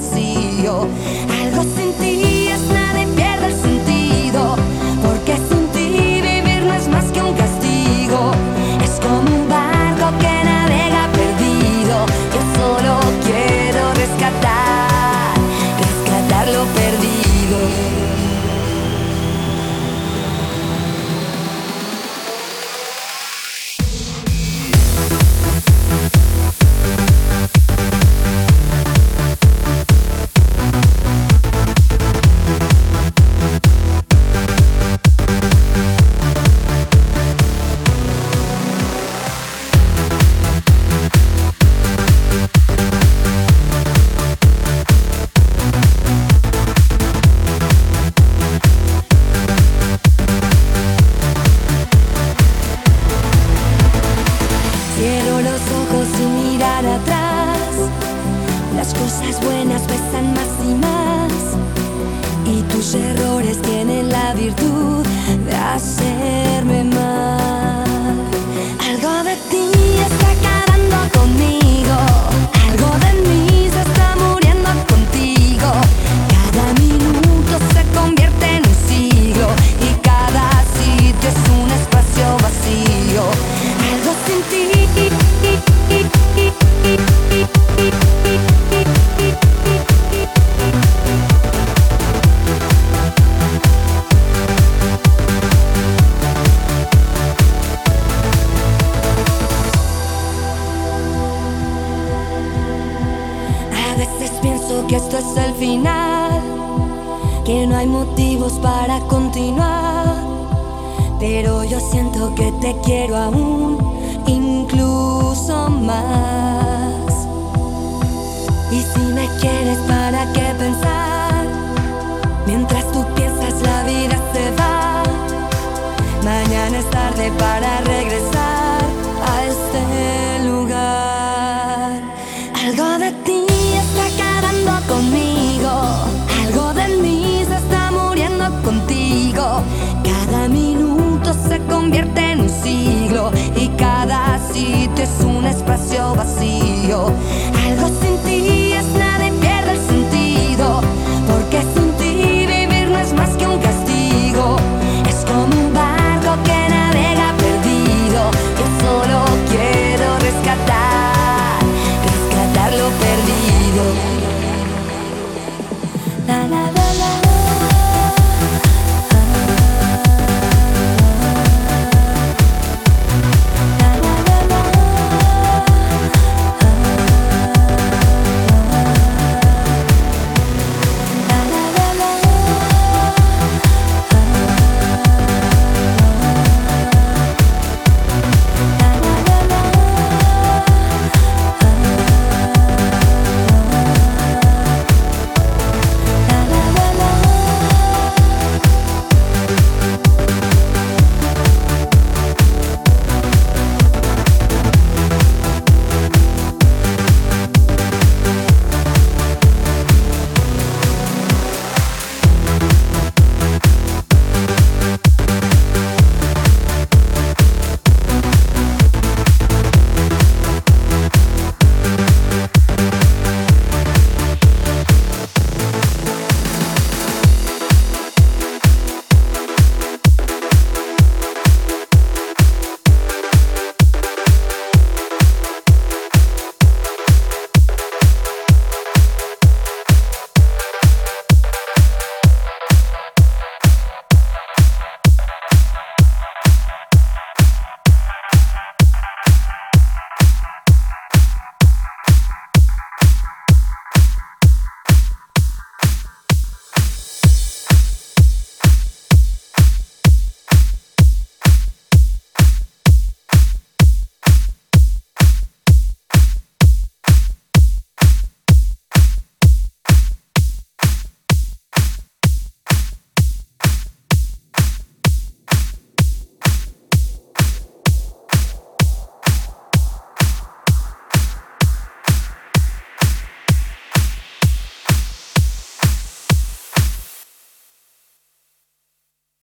vacío. Algo sin ti es nada y pierde el sentido, porque sin ti vivir no es más que un castigo. Es como un barco que navega perdido. Yo solo quiero rescatar lo perdido. Cierro los ojos sin mirar atrás. Las cosas buenas pesan más y más, y tus errores tienen la virtud de hacerme mal. Algo de ti está acabando conmigo, algo de mí se está muriendo contigo. Cada minuto se convierte en un siglo, y cada sitio es un espacio vacío. Algo sin ti. A veces pienso que esto es el final, que no hay motivos para continuar, pero yo siento que te quiero aún, incluso más. Y si me quieres, ¿para qué pensar? Mientras tú piensas, la vida se va. Mañana es tarde para regresar a este lugar. Algo de ti está acabando conmigo, algo de mí se está muriendo contigo. Cada minuto se convierte en un siglo, y cada sitio es un espacio vacío. Algo sin ti.